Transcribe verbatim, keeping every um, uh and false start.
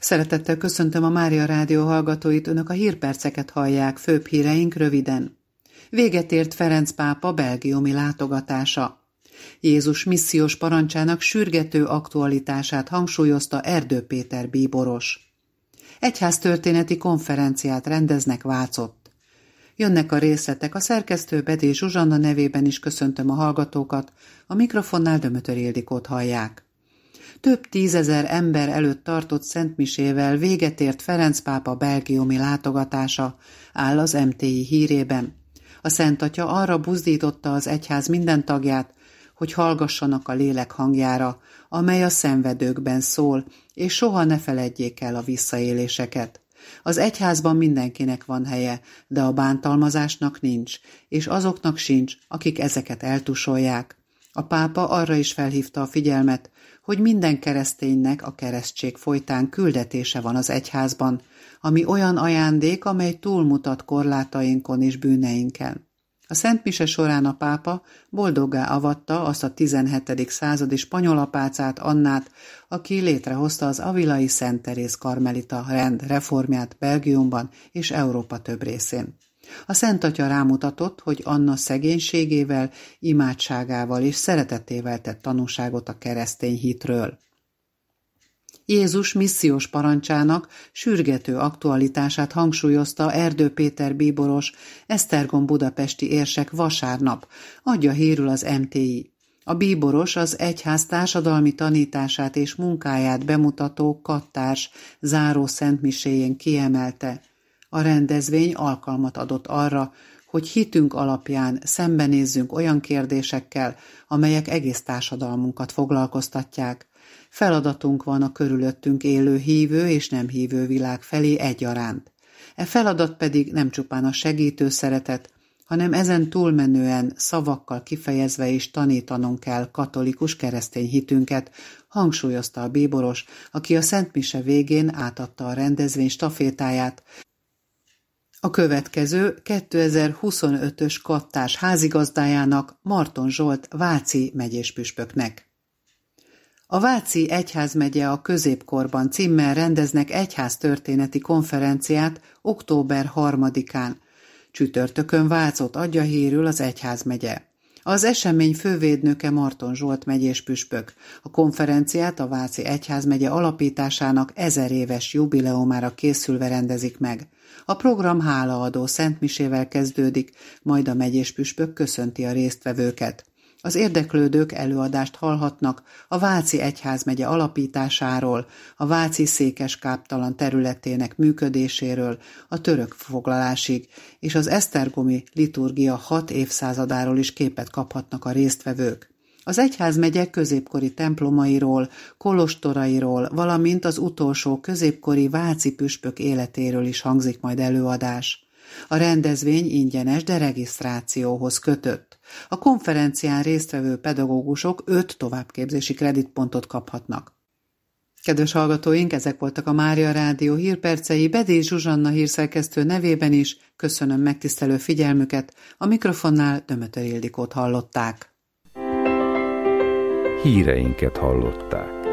Szeretettel köszöntöm a Mária Rádió hallgatóit, önök a hírperceket hallják, főbb híreink röviden. Véget ért Ferenc pápa belgiumi látogatása. Jézus missziós parancsának sürgető aktualitását hangsúlyozta Erdő Péter bíboros. Egyháztörténeti konferenciát rendeznek Vácott. Jönnek a részletek, a szerkesztő Bedé Zsuzsanna nevében is köszöntöm a hallgatókat, a mikrofonnál Dömötör Ildikót hallják. Több tízezer ember előtt tartott szentmisével véget ért Ferenc pápa belgiumi látogatása, áll az em té i hírében. A Szent Atya arra buzdította az egyház minden tagját, hogy hallgassanak a lélek hangjára, amely a szenvedőkben szól, és soha ne feledjék el a visszaéléseket. Az egyházban mindenkinek van helye, de a bántalmazásnak nincs, és azoknak sincs, akik ezeket eltusolják. A pápa arra is felhívta a figyelmet, hogy minden kereszténynek a keresztség folytán küldetése van az egyházban, ami olyan ajándék, amely túlmutat korlátainkon és bűneinken. A Szent Mise során a pápa boldoggá avatta azt a tizenhetedik századi spanyol apácát, Annát, aki létrehozta az avilai Szent Teréz karmelita rend reformját Belgiumban és Európa több részén. A Szent Atya rámutatott, hogy Anna szegénységével, imádságával és szeretetével tett tanúságot a keresztény hitről. Jézus missziós parancsának sürgető aktualitását hangsúlyozta Erdő Péter bíboros, Esztergom budapesti érsek vasárnap, adja hírül az em té i. A bíboros az egyház társadalmi tanítását és munkáját bemutató kattárs záró szentmiséjén kiemelte. A rendezvény alkalmat adott arra, hogy hitünk alapján szembenézzünk olyan kérdésekkel, amelyek egész társadalmunkat foglalkoztatják. Feladatunk van a körülöttünk élő hívő és nem hívő világ felé egyaránt. E feladat pedig nem csupán a segítő szeretet, hanem ezen túlmenően szavakkal kifejezve is tanítanunk kell katolikus keresztény hitünket, hangsúlyozta a bíboros, aki a szentmise végén átadta a rendezvény stafétáját a következő kétezer-huszonötös kattárs házigazdájának, Marton Zsolt váci megyéspüspöknek. A Váci Egyházmegye a középkorban címmel rendeznek egyháztörténeti konferenciát október harmadikán. Csütörtökön Vácot adja hírül az egyházmegye. Az esemény fővédnöke Marton Zsolt megyéspüspök. A konferenciát a Váci Egyházmegye alapításának ezer éves jubileumára készülve rendezik meg. A program hálaadó szentmisével kezdődik, majd a megyéspüspök köszönti a résztvevőket. Az érdeklődők előadást hallhatnak a Váci Egyházmegye alapításáról, a váci székeskáptalan területének működéséről, a török foglalásig, és az esztergomi liturgia hat évszázadáról is képet kaphatnak a résztvevők. Az egyházmegye középkori templomairól, kolostorairól, valamint az utolsó középkori váci püspök életéről is hangzik majd előadás. A rendezvény ingyenes, de regisztrációhoz kötött. A konferencián résztvevő pedagógusok öt továbbképzési kreditpontot kaphatnak. Kedves hallgatóink, ezek voltak a Mária Rádió hírpercei, Bedé Zsuzsanna hírszerkesztő nevében is köszönöm megtisztelő figyelmüket, a mikrofonnál Dömötör Ildikót hallották. Híreinket hallották.